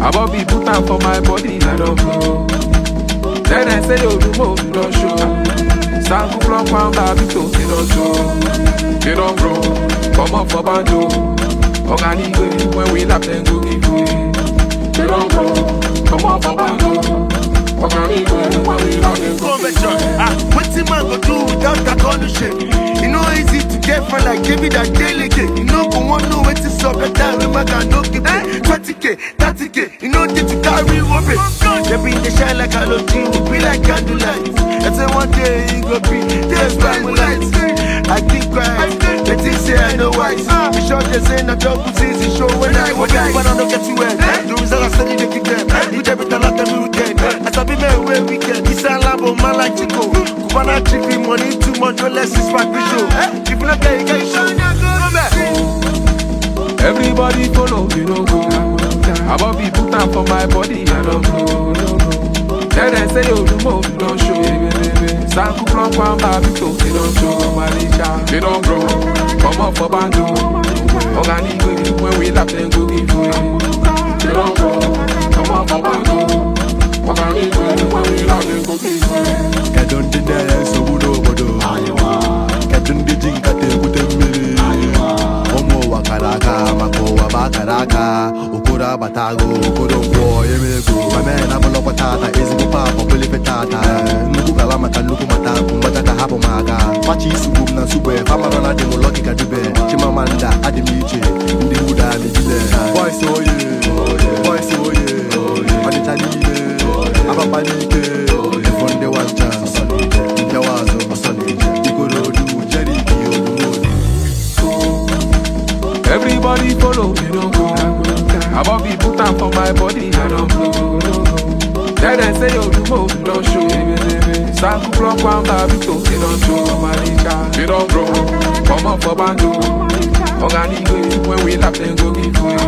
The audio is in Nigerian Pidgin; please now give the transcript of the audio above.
About be put out for my body, I don't know. Then I say you do more, you don't show. Stand up, block, one baby, to you don't show. You don't grow, come up for banjo. Organic when we lap then go give way. You don't grow, come up for banjo. Organic when we lap then go give way. What's the man go do without that condition? You know easy to get fun like David and Delegate. You know go one know where to stop that time when my guy no give it. 20k, 30k, you know get to carry rubbish. They bring the shine like halogen, we be like candlelight. And say one day you go be, there's bright lights. I think right, they think say I know wise. Be sure they say no job to see show when I but I don't get you well. The result I study they keep them. You debit a lot every weekend. As I be man where weekend, this a lambo man like Chico. Kupana chippy money too much or less is my visual. If you not there, you can show everybody follow, you know go. About be put out for my body, I don't know. Then I say you do more, you don't show. Stand up, block, one baby, to you don't show. Malaysia, you don't grow. Come up for banjo. Organic when we lap then go give way. You don't grow. Come up for banjo. Organic when we lap then go give way. I don't deny so good over. Catching the jink at the Butemiri. Omo Wakaraka, Mako, Wabakaraka, Ukura Batago, Kodongo, Yemego. My man, I'm a Lopatata, is a papa, Polipetata, Nukukalamata, Lukumata, Kumbataka Habomaga, Pachi Subuna Sube, Famarana de Molokika Dube, Chimamanda, Adimichi, Ndihuda, Nijile. Voice, oh yeah, voice, oh yeah, Aditaline, Abapanike, Fonde Wacha, Yawazo, everybody follow, you don't go. About be put out for my body, I don't know. Then I say you do more, you don't show. Stand up, block, one baby, to you don't show. Malaysia, you don't grow. Come up for banjo. Organic when we lap then go give way.